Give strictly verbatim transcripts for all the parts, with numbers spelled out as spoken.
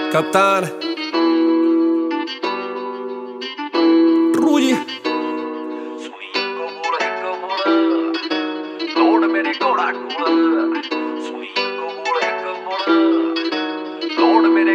Kaptan Ruji ਸੁਣੀ ਇੱਕੋ ਬੋਲ ਇੱਕੋ ਬੋਲ ਲੋੜ ਮੇਰੇ ਘੋੜਾ ਕੋਲ ਸੁਣੀ ਇੱਕੋ ਬੋਲ ਇੱਕੋ ਬੋਲ ਲੋੜ ਮੇਰੇ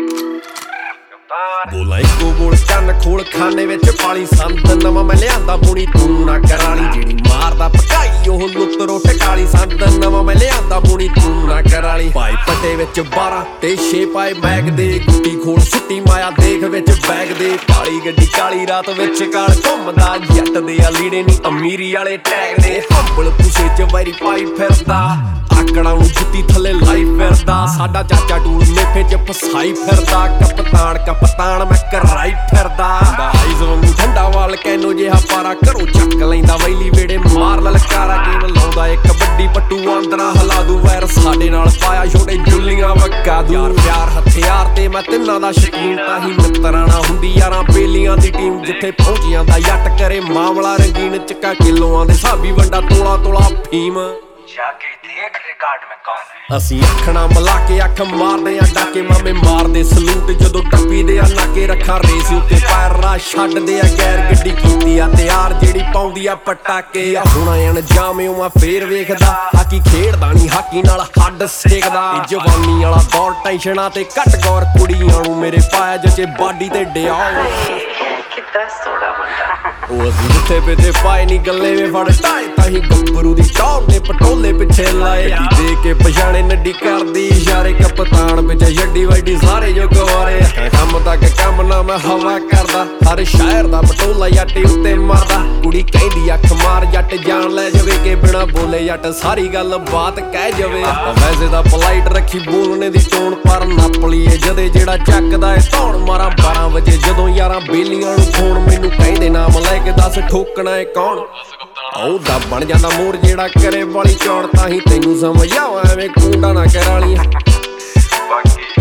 ਬੋਲਾ ਇੱਕੋ ਬੋਲ ਕੰਨ ਖੋਲ ਖਾਨੇ ਵਿੱਚ ਪਾਲੀ ਸੰਦ ਨਵਾਂ ਮੈਂ ਲਿਆਂਦਾ ਬੁਣੀ ਤੂੰ ਨਾ ਕਰਾਲੀ ਜਿਹੜੀ ਮਾਰਦਾ ਪਕਾਈ ਉਹ ਲੁੱਤਰੋ ਟਕਾਲੀ ਸੰਦ ਨਵਾਂ ਮੈਂ ਲਿਆਂਦਾ ਬੁਣੀ ਤੂੰ ਨਾ ਕਰਾਲੀ ਭਾਈ ਪੱਟੇ ਵਿੱਚ ਬਾਰਾਂ ਤੇ ਛੇ ਪਾਏ ਮੈਗ ਦੇ ਗੁੱਟੀ ਖੋਲ ਸੁੱਟੀ ਮਾਇਆ ਦੇਖ ਵਿੱਚ ਬੈਗ ਦੇ ਕਾਲੀ ਗੱਡੀ ਕਾਲੀ ਰਾਤ ਵਿੱਚ ਕਾਲ ਘੁੰਮਦਾ ਜੱਟ ਦੇ ਆ ਲੀੜੇ ਨੀ ਅਮੀਰੀ ਵਾਲੇ ਟੈਗ ਦੇ ਹੰਬਲ ਪੁਸੇ ਚ ਵੈਰੀ ਪਾਈ ਫਿਰਦਾ ਆਕੜਾਂ ਨੂੰ ਜੁੱਤੀ ਥੱਲੇ ਲਾਈ ਫਿਰਦਾ ਸਾਡਾ ਚਾਚਾ ਟੂਲ ਮੇਫੇ ਚ ਫਸਾਈ ਫਿਰਦਾ ਕਪਤਾਨ ਕਪਤਾਨ ਮੈਂ ਕਰਾਈ ਫਿਰਦਾ ਆਈਜ਼ ਵਾਂਗੂ ਠੰਡਾ ਵਾਲ ਕੈਨੋ ਜਿਹਾ ਪਾਰਾ ਘਰੋਂ ਚੱਕ ਲੈਂਦਾ ਵੈਲੀ ਵੇੜੇ ਮਾਰ ਲਲਕਾਰਾ ਗੇਮ ਲਾਉਂਦਾ ਇੱਕ ਵੱਡੀ ਪੱਟੂ ਆਂਦਰਾ ਹਲਾ ਦੂ ਵੈਰ ਸਾਡੇ ਨਾਲ ਪਾਇਆ ਛੋਟੇ ਜੁੱਲੀਆਂ ਵਕਾ ਦੂ ਯਾਰ ਪਿਆਰ ਹਥਿਆਰ ਤੇ ਮੈਂ ਤਿੰਨਾਂ ਦਾ ਸ਼ਕੀਨ ਤਾਂ ਹੀ ਮਿੱਤਰਾਂ ਨਾ ਹੁੰਦੀ ਯਾਰਾਂ ਬੇਲੀਆਂ ਦੀ ਟੀਮ ਜਿੱਥੇ ਪਹੁੰਚ ਜਾਂਦਾ ਜੱਟ ਕਰੇ ਮਾਮਲਾ ਰੰਗੀਨ ਚੱਕਾ ਕਿਲੋਆਂ ਦੇ ਸਾਬੀ ਵੰਡਾ ਤੋਲਾ ਤੋਲਾ ਫੀਮ ਜਾਕੇ ਦੇਖ ਰਿਕਾਰਡ ਮੈਂ ਕੌਣ ਹੈ ਅਸੀਂ ਅੱਖਣਾ ਮਿਲਾ ਕੇ ਅੱਖ ਮਾਰਦੇ ਆ ਡਾਕੇ ਮਾਮੇ ਮਾਰਦੇ ਸਲੂਟ ਜਦੋਂ ਟੱਪੀਦੇ ਆ ਨਾਕੇ ਰੱਖਾਂ ਰੇਸ ਉੱਤੇ ਪੈਰਾਂ ਛੱਡਦੇ ਆ ਗੈਰ ਗੱਡੀ ਕੀਤੀ ਆ ਤਿਆਰ ਜਿਹੜੀ ਪਾਉਂਦੀ ਆ ਪਟਾਕੇ ਹੁਣ ਅਣਜਾਮਿਓ ਮੈਂ ਫੇਰ ਵੇਖਦਾ ਹਾਕੀ ਖੇਡਦਾ ਨਹੀਂ ਹਾਕੀ ਨਾਲ ਹੱਡ ਸੇਕਦਾ ਇਹ ਜਵਾਨੀ ਵਾਲਾ ਦੌਰ ਟੈਨਸ਼ਨਾਂ ਤੇ ਘੱਟ ਗੌਰ ਕੁੜੀਆਂ ਨੂੰ ਮੇਰੇ ਪਾਇਆ ਜੱਚੇ ਬਾਡੀ ਤੇ ਡਿਆਓ ਕਿੱਦਾਂ ਸੋਹਣਾ ਮੁੰਡਾ ਉਹ ਅਸੀਂ ਜਿੱਥੇ ਪਿੱਛੇ ਪਾਏ ਨੀ ਗੱਲੇ ਵੇ ਫੜ ਟਾਏ ਤਾਂ ਹੀ ਗੱਭਰੂ ਦੀ ਟੌਰ ਨੇ ਪਟੋਲੇ ਪਿੱਛੇ ਲਾਏ ਗੱਡੀ ਦੇ ਕੇ ਪਛਾਣੇ ਨੱਡੀ ਕਰਦੀ ਇਸ਼ਾਰੇ ਕਪਤਾਨ ਪਿੱਛੇ ਛੱਡੀ ਵੱਡੀ ਸਾਰੇ ਜੋ ਗਵਾਰੇ ਕੰਮ ਤੱਕ ਕੰਮ ਨਾ ਮੈਂ ਹਵਾ ਕਰਦਾ ਹਰ ਸ਼ਾਇਰ ਦਾ ਪਟੋਲਾ ਜੱਟ ਉੱਤੇ ਮਾਰਦਾ ਕੁੜੀ ਕਹਿੰਦੀ ਅੱਖ ਮਾਰ ਜੱਟ ਜਾਣ ਲੈ ਜਾਵੇ ਕਿ ਬਿਨਾ ਬੋਲੇ ਜੱਟ ਸਾਰੀ ਗੱਲ ਬਾਤ ਕਹਿ ਜਾਵੇ ਵੈਸੇ ਦਾ ਪੋਲਾਈਟ ਰੱਖੀ ਬੋਲਣੇ ਦੀ ਟੋਨ ਪਰ ਨੱਪ ਲਈਏ ਜਦੇ ਜਿਹੜਾ ਚੱਕਦਾ ਏ ਧੌਣ ਮਾਰਾਂ ਬਾਰਾਂ ਵਜੇ ਜਦੋਂ ਯਾਰਾਂ ਬੇਲੀਆਂ ਨੂੰ ਫੋਨ ਮੈਨੂੰ ਕਹਿੰਦੇ ਨਾਮ ਲੈ ਕੇ ਦੱਸ ਠੋਕਣਾ ਏ ਕੌਣ ਉਹਦਾ ਬਣ ਜਾਂਦਾ ਮੋਰ ਜਿਹੜਾ ਕਰੇ ਵਾਲੀ ਚੌੜ ਤਾਂ ਹੀ ਤੈਨੂੰ ਸਮਝ ਆਵਾ ਐਵੇਂ ਕੂੰਡਾ ਨਾ ਕਰਾਲੀ ਬਾਕੀ